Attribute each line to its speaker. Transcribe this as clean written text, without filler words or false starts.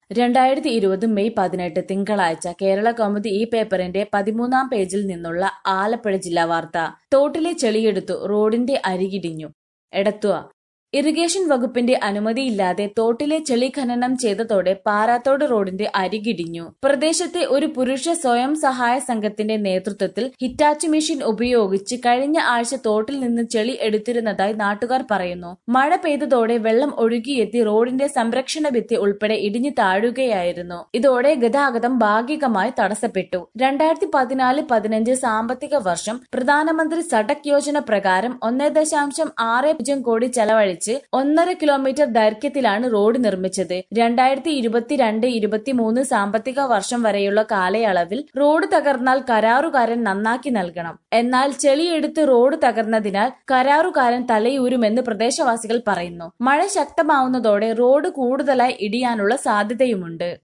Speaker 1: 2020 May 18 തിങ്കളാഴ്ച കേരള കൗമുദി ഈ പേപ്പറിന്റെ 13-ാം പേജിൽ നിന്നുള്ള ആലപ്പുഴ ജില്ലാ വാർത്ത. തോട്ടിലെ ചെളിയെടുത്തു റോഡിന്റെ അരികിടിഞ്ഞു. എടത്വ ഇറിഗേഷൻ വകുപ്പിന്റെ അനുമതിയില്ലാതെ തോട്ടിലെ ചെളി ഖനനം ചെയ്തതോടെ പാറാത്തോട് റോഡിന്റെ അരികിടിഞ്ഞു. പ്രദേശത്തെ ഒരു പുരുഷ സ്വയം സഹായ സംഘത്തിന്റെ നേതൃത്വത്തിൽ ഹിറ്റാച്ചി മെഷീൻ ഉപയോഗിച്ച് കഴിഞ്ഞ ആഴ്ച തോട്ടിൽ നിന്ന് ചെളി എടുത്തിരുന്നതായി നാട്ടുകാർ പറയുന്നു. മഴ പെയ്തതോടെ വെള്ളം ഒഴുകിയെത്തി റോഡിന്റെ സംരക്ഷണ ഭിത്തി ഉൾപ്പെടെ ഇടിഞ്ഞു താഴുകയായിരുന്നു. ഇതോടെ ഗതാഗതം ഭാഗികമായി തടസ്സപ്പെട്ടു. 2014-15 സാമ്പത്തിക വർഷം പ്രധാനമന്ത്രി സഡക് യോജന പ്രകാരം 1.60 കോടി ചെലവഴിച്ച് 1.5 കിലോമീറ്റർ ദൈർഘ്യത്തിലാണ് റോഡ് നിർമ്മിച്ചത്. 2022-23 സാമ്പത്തിക വർഷം വരെയുള്ള കാലയളവിൽ റോഡ് തകർന്നാൽ കരാറുകാരൻ നന്നാക്കി നൽകണം. എന്നാൽ ചെളിയെടുത്ത് റോഡ് തകർന്നതിനാൽ കരാറുകാരൻ തലയൂരുമെന്ന് പ്രദേശവാസികൾ പറയുന്നു. മഴ ശക്തമാവുന്നതോടെ റോഡ് കൂടുതലായി ഇടിയാനുള്ള സാധ്യതയുമുണ്ട്.